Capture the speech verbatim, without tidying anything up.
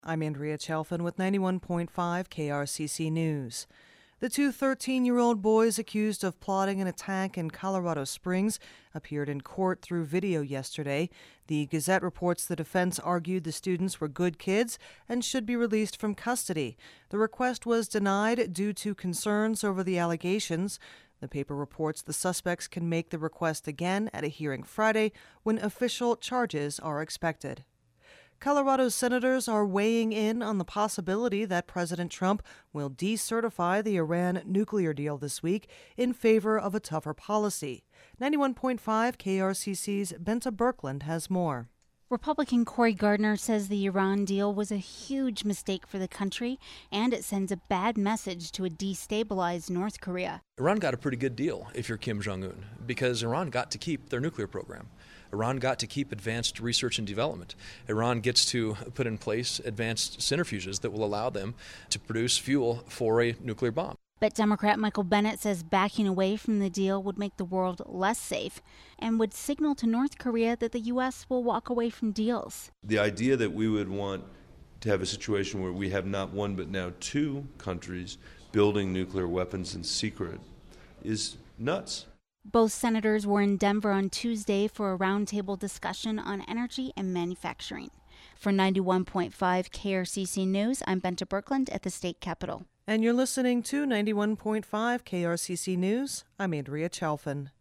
I'm Andrea Chalfin with ninety-one point five K R C C News. The two thirteen-year-old boys accused of plotting an attack in Colorado Springs appeared in court through video yesterday. The Gazette reports the defense argued the students were good kids and should be released from custody. The request was denied due to concerns over the allegations. The paper reports the suspects can make the request again at a hearing Friday when official charges are expected. Colorado's senators are weighing in on the possibility that President Trump will decertify the Iran nuclear deal this week in favor of a tougher policy. ninety-one point five K R C C's Benta Birkeland has more. Republican Cory Gardner says the Iran deal was a huge mistake for the country, and it sends a bad message to a destabilized North Korea. Iran got a pretty good deal if you're Kim Jong-un, because Iran got to keep their nuclear program. Iran got to keep advanced research and development. Iran gets to put in place advanced centrifuges that will allow them to produce fuel for a nuclear bomb. But Democrat Michael Bennet says backing away from the deal would make the world less safe and would signal to North Korea that the U S will walk away from deals. The idea that we would want to have a situation where we have not one but now two countries building nuclear weapons in secret is nuts. Both senators were in Denver on Tuesday for a roundtable discussion on energy and manufacturing. For ninety-one point five K R C C News, I'm Benta Birkeland at the state capitol. And you're listening to ninety-one point five K R C C News. I'm Andrea Chalfin.